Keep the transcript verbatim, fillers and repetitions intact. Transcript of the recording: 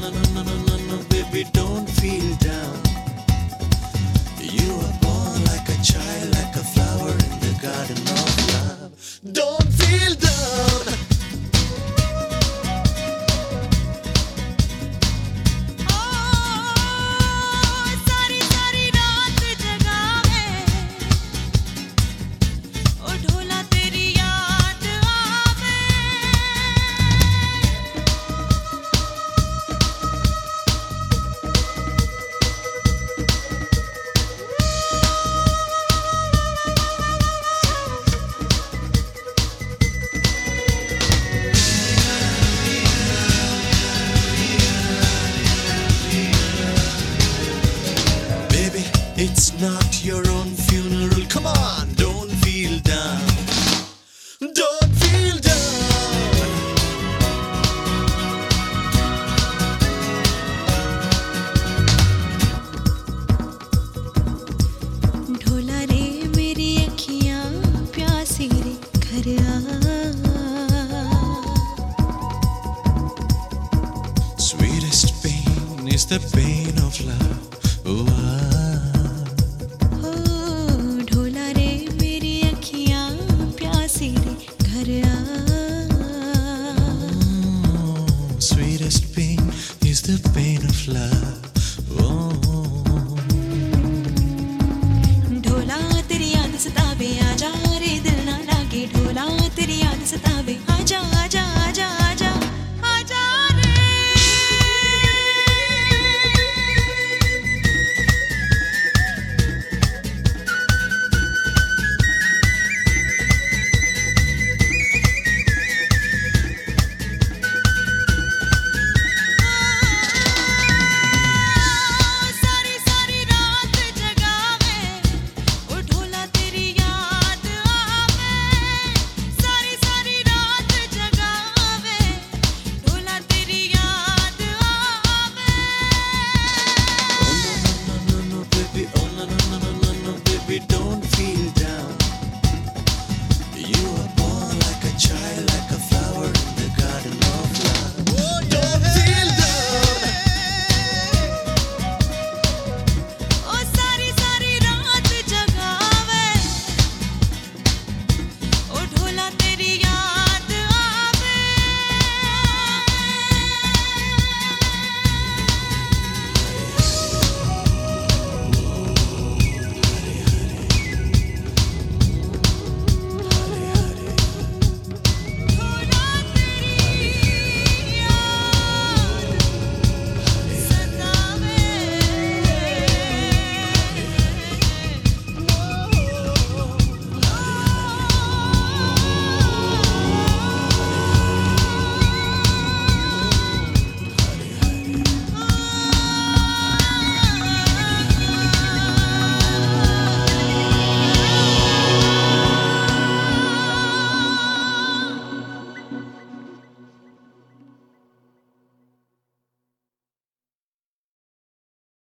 no, no, no, no, no, no, baby, don't feel down. You are born like a child, like a flower in the garden of love. Don't feel down. It's not your own funeral. Come on, don't feel down. Don't feel down. ढोला रे मेरी अखियां प्यासी रे घर आ. Sweetest pain is the pain